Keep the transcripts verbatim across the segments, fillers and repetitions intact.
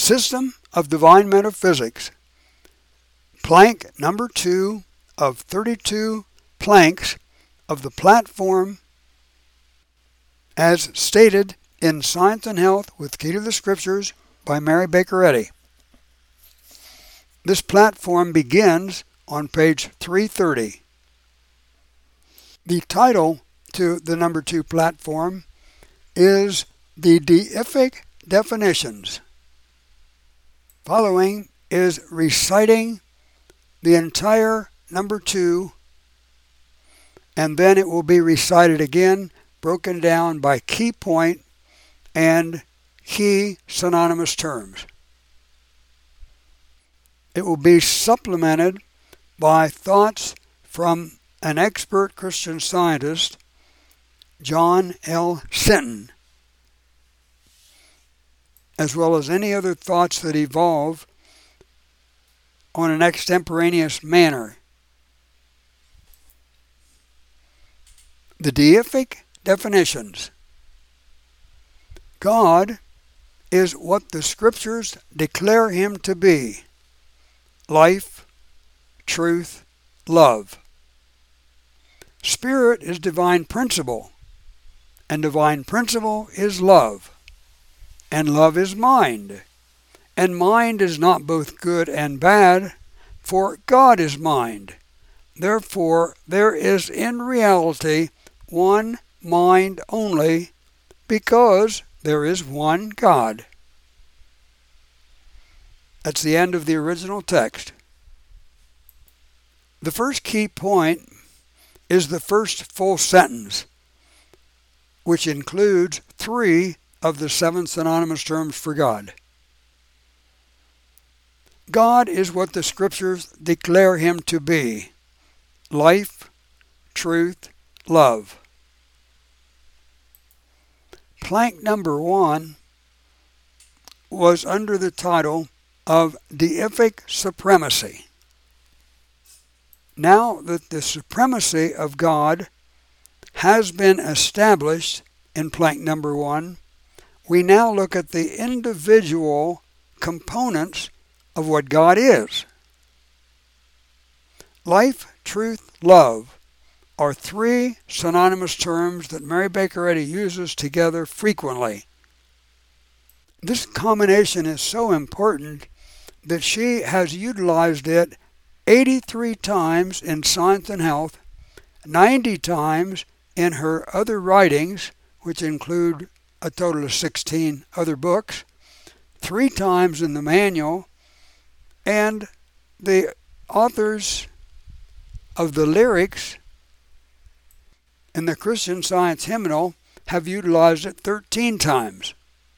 System of Divine Metaphysics, plank number two of thirty-two planks of the platform as stated in Science and Health with Key to the Scriptures by Mary Baker Eddy. This platform begins on page three thirty. The title to the number two platform is The Deific Definitions. Following is reciting the entire number two, and then it will be recited again, broken down by key point and key synonymous terms. It will be supplemented by thoughts from an expert Christian Scientist, John L. Sinton, as well as any other thoughts that evolve on an extemporaneous manner. The deific definitions. God is what the Scriptures declare Him to be: life, truth, love. Spirit is divine principle, and divine principle is love, and love is mind, and mind is not both good and bad, for God is mind. Therefore, there is in reality one mind only, because there is one God. That's the end of the original text. The first key point is the first full sentence, which includes three of the seven synonymous terms for God. God is what the Scriptures declare Him to be: life, truth, love. Plank number one was under the title of Deific Supremacy. Now that the supremacy of God has been established in plank number one, we now look at the individual components of what God is. Life, truth, love are three synonymous terms that Mary Baker Eddy uses together frequently. This combination is so important that she has utilized it eighty-three times in Science and Health, ninety times in her other writings, which include a total of sixteen other books, three times in the manual, and the authors of the lyrics in the Christian Science Hymnal have utilized it thirteen times.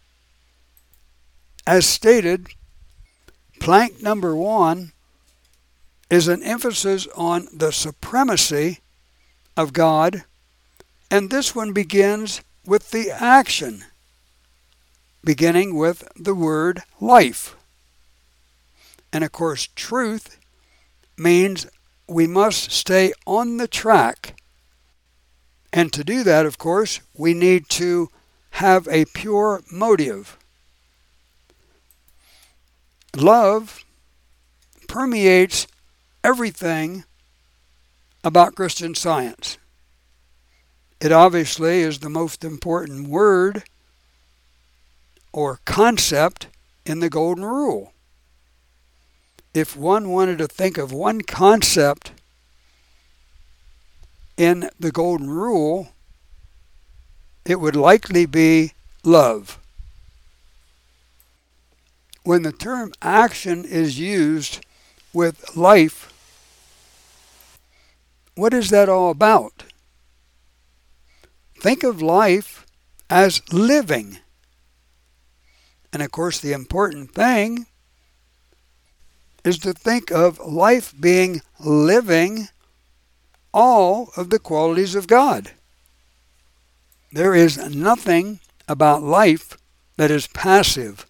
As stated, plank number one is an emphasis on the supremacy of God, and this one begins with the action, beginning with the word life. And of course, truth means we must stay on the track. And to do that, of course, we need to have a pure motive. Love permeates everything about Christian Science. It obviously is the most important word or concept in the Golden Rule. If one wanted to think of one concept in the Golden Rule, it would likely be love. When the term action is used with life, what is that all about? Think of life as living. And of course, the important thing is to think of life being living all of the qualities of God. There is nothing about life that is passive.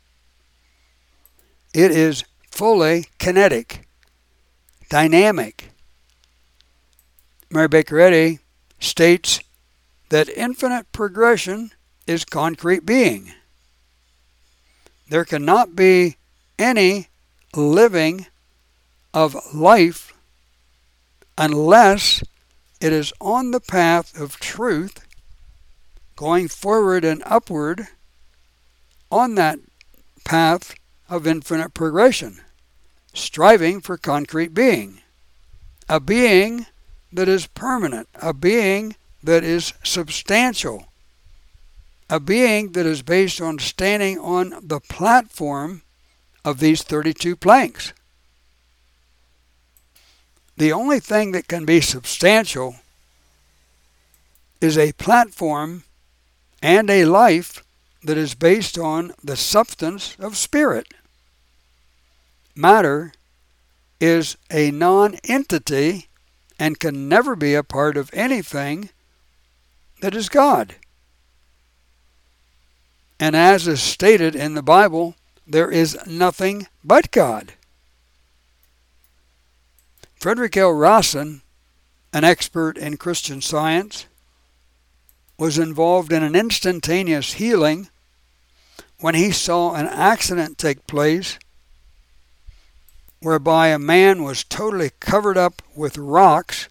It is fully kinetic, dynamic. Mary Baker Eddy states that infinite progression is concrete being. there cannot be any living of life unless it is on the path of truth, going forward and upward on that path of infinite progression, striving for concrete being, a being that is permanent, a being that is substantial, a being that is based on standing on the platform of these thirty-two planks. The only thing that can be substantial is a platform and a life that is based on the substance of spirit. Matter is a non-entity and can never be a part of anything that is God. And as is stated in the Bible, there is nothing but God. Frederick L. Rawson, an expert in Christian Science, was involved in an instantaneous healing when he saw an accident take place whereby a man was totally covered up with rocks,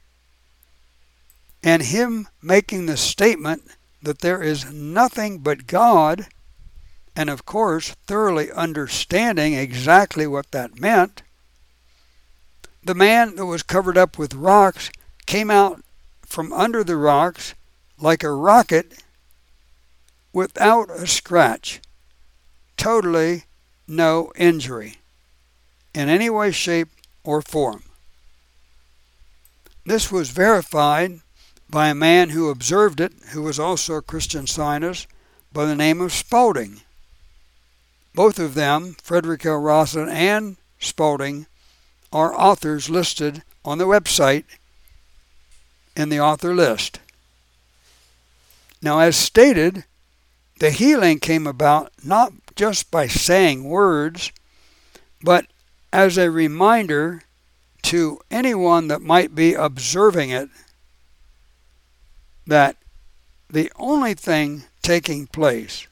and him making the statement that there is nothing but God, and of course thoroughly understanding exactly what that meant, the man that was covered up with rocks came out from under the rocks like a rocket without a scratch, totally no injury in any way, shape, or form. This was verified by a man who observed it, who was also a Christian Scientist, by the name of Spalding. Both of them, Frederick L. Rawson and Spalding, are authors listed on the website in the author list. Now, as stated, the healing came about not just by saying words, but as a reminder to anyone that might be observing it that the only thing taking place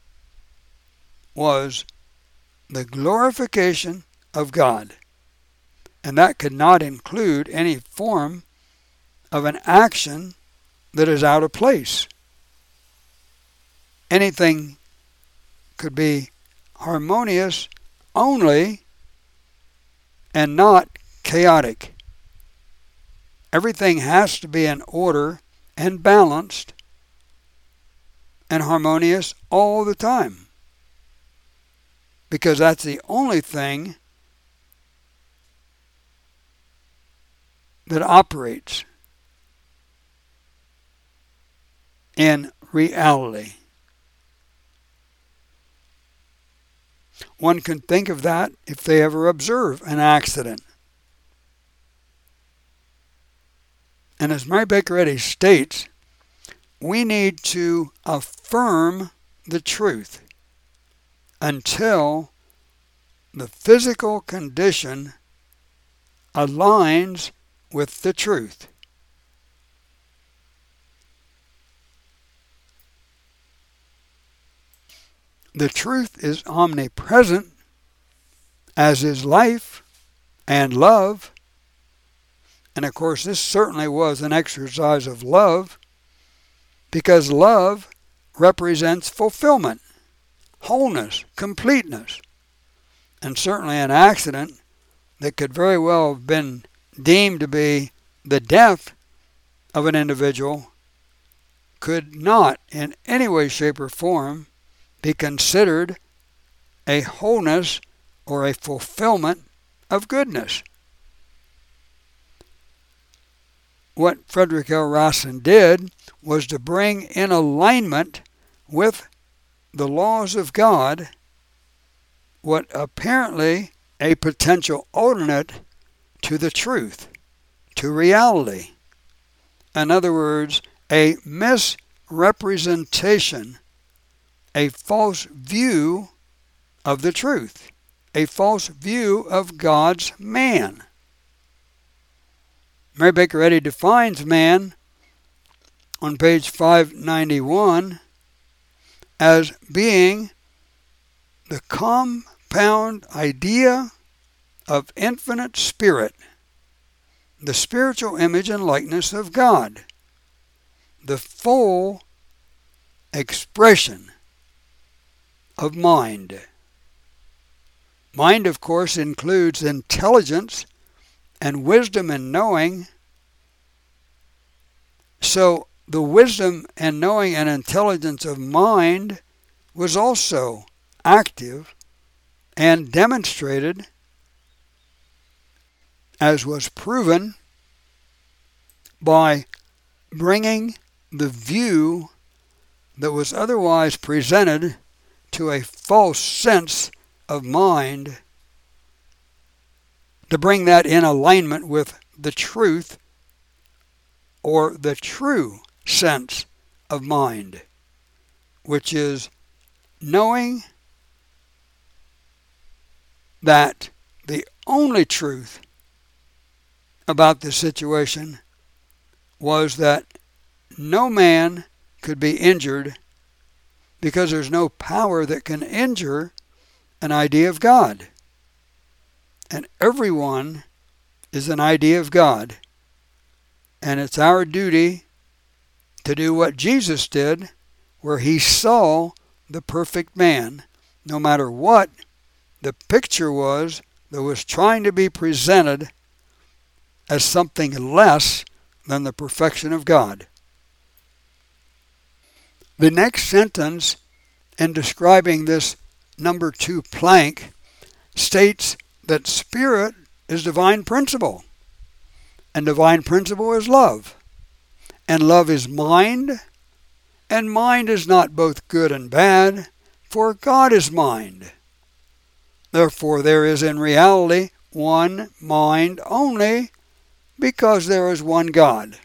was the glorification of God. And that could not include any form of an action that is out of place. Anything could be harmonious only and not chaotic. Everything has to be in order and balanced and harmonious all the time, because that's the only thing that operates in reality. One can think of that if they ever observe an accident. And as Mary Baker Eddy states, we need to affirm the truth until the physical condition aligns with the truth. The truth is omnipresent, as is life and love. And of course, this certainly was an exercise of love, because love represents fulfillment, wholeness, completeness. And certainly an accident that could very well have been deemed to be the death of an individual could not in any way, shape, or form be considered a wholeness or a fulfillment of goodness. What Frederick L. Rawson did was to bring in alignment with the laws of God what apparently a potential alternate to the truth, to reality. In other words, a misrepresentation, a false view of the truth, a false view of God's man. Mary Baker Eddy defines man on page five ninety-one as being the compound idea of infinite spirit, the spiritual image and likeness of God, the full expression of mind. Mind, of course, includes intelligence and wisdom and knowing. So the wisdom and knowing and intelligence of mind was also active and demonstrated, as was proven by bringing the view that was otherwise presented to a false sense of mind, to bring that in alignment with the truth or the true sense of mind, which is knowing that the only truth about the situation was that no man could be injured because there's no power that can injure an idea of God. And everyone is an idea of God. And it's our duty to do what Jesus did, where he saw the perfect man, no matter what the picture was that was trying to be presented as something less than the perfection of God. The next sentence in describing this number two plank states that spirit is divine principle, and divine principle is love, and love is mind, and mind is not both good and bad, for God is mind. Therefore there is in reality one mind only, because there is one God.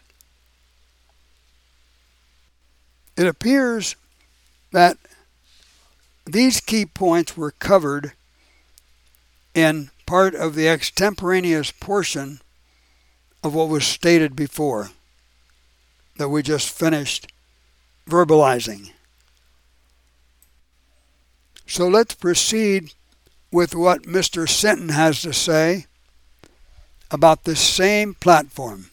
It appears that these key points were covered in part of the extemporaneous portion of what was stated before, that we just finished verbalizing. So let's proceed with what Mister Sinton has to say about this same platform.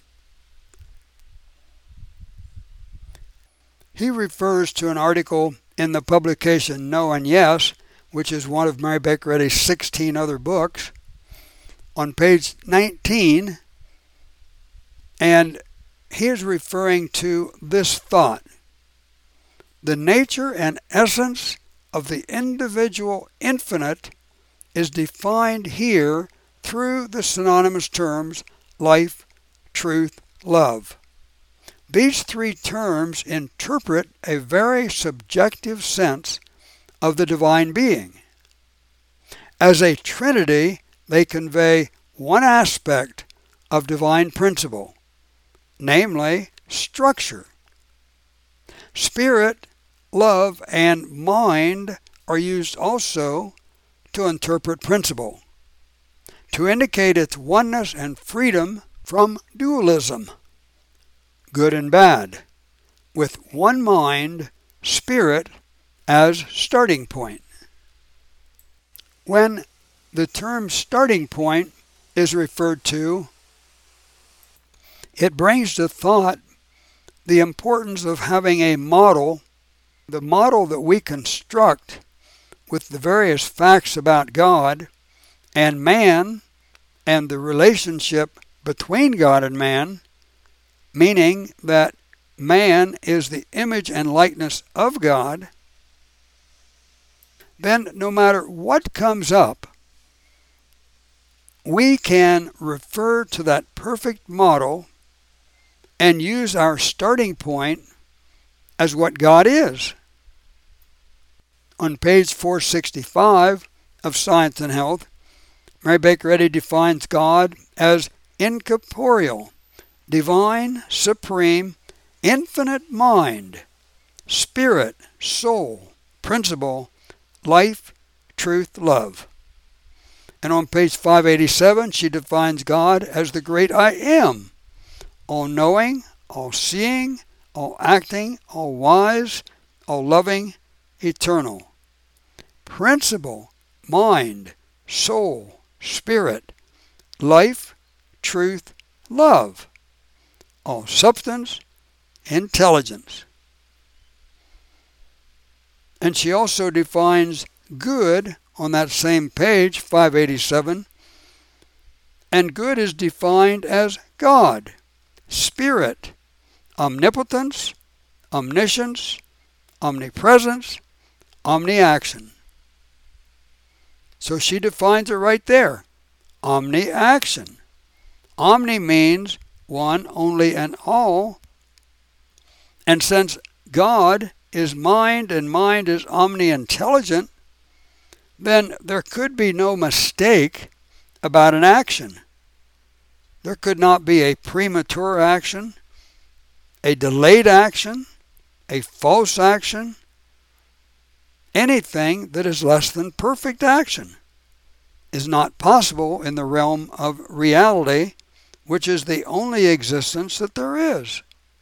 He refers to an article in the publication No and Yes, which is one of Mary Baker Eddy's sixteen other books, on page nineteen, and he is referring to this thought: the nature and essence of the individual infinite is defined here through the synonymous terms life, truth, love. These three terms interpret a very subjective sense of the divine being. As a trinity, they convey one aspect of divine principle, namely structure. Spirit, love, and mind are used also to interpret principle, to indicate its oneness and freedom from dualism, good and bad, with one mind, spirit, as starting point. When the term starting point is referred to, it brings to thought the importance of having a model, the model that we construct with the various facts about God and man and the relationship between God and man, meaning that man is the image and likeness of God. Then no matter what comes up, we can refer to that perfect model and use our starting point as what God is. On page four sixty-five of Science and Health, Mary Baker Eddy defines God as incorporeal, divine, supreme, infinite mind, spirit, soul, principle, life, truth, love. And on page five eighty-seven, she defines God as the great I Am, all-knowing, all-seeing, all-acting, all-wise, all-loving, eternal. principle, mind, soul, spirit, life, truth, love, all substance, intelligence. And she also defines good on that same page, five eighty-seven. And good is defined as God, spirit, omnipotence, omniscience, omnipresence, omniaction. So she defines it right there. Omniaction. Omni means one, only, and all. And since God is mind and mind is omni-intelligent, then there could be no mistake about an action. There could not be a premature action, a delayed action, a false action, anything that is less than perfect action is not possible in the realm of reality, which is the only existence that there is.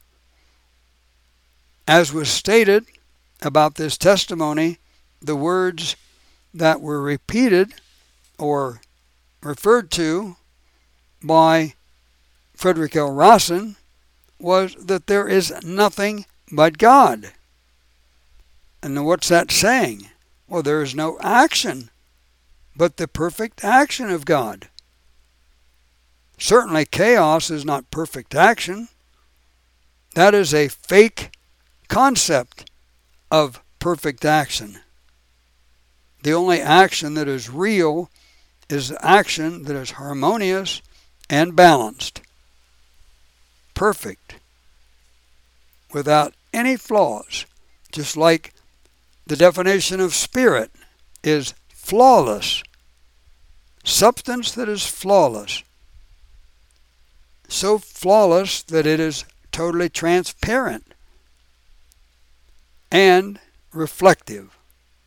As was stated about this testimony, the words that were repeated or referred to by Frederick L. Rawson was that there is nothing but God. And what's that saying? Well, there is no action but the perfect action of God. Certainly chaos is not perfect action. That is a fake concept of perfect action. The only action that is real is action that is harmonious and balanced. Perfect. Without any flaws. Just like the definition of spirit is flawless. Substance that is flawless. So flawless that it is totally transparent and reflective.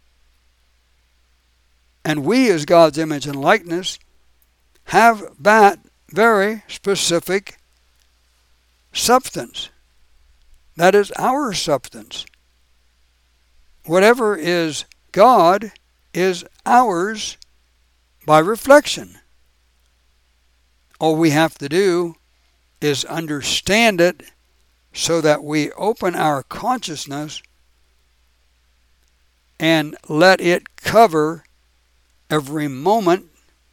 And we, as God's image and likeness, have that very specific substance. That is our substance. Whatever is God is ours by reflection. All we have to do is understand it so that we open our consciousness and let it cover every moment,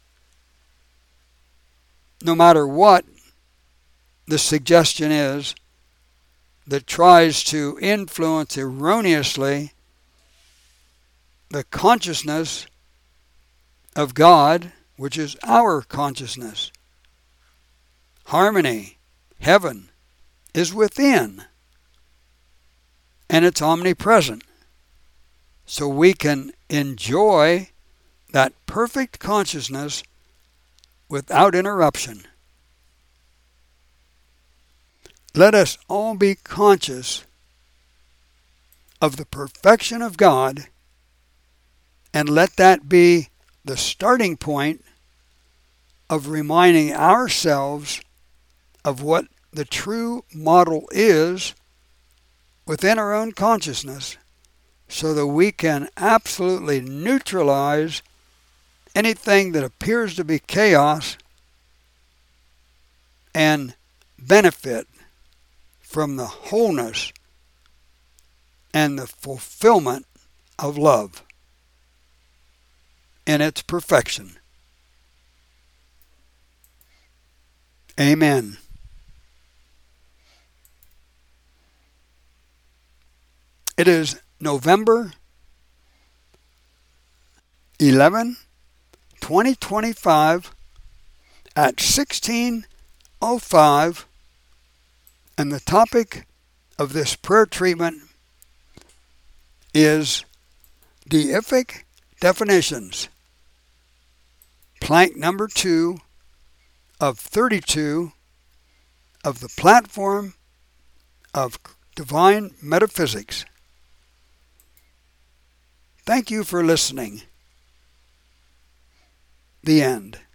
no matter what the suggestion is that tries to influence erroneously the consciousness of God, which is our consciousness. Harmony, heaven, is within, and it's omnipresent. So we can enjoy that perfect consciousness without interruption. Let us all be conscious of the perfection of God, and let that be the starting point of reminding ourselves of what the true model is within our own consciousness, so that we can absolutely neutralize anything that appears to be chaos and benefit from the wholeness and the fulfillment of love in its perfection. Amen. It is November eleventh, twenty twenty-five at sixteen oh five, and the topic of this prayer treatment is deific definitions. Plank number two of thirty-two of the platform of divine metaphysics. Thank you for listening. The end.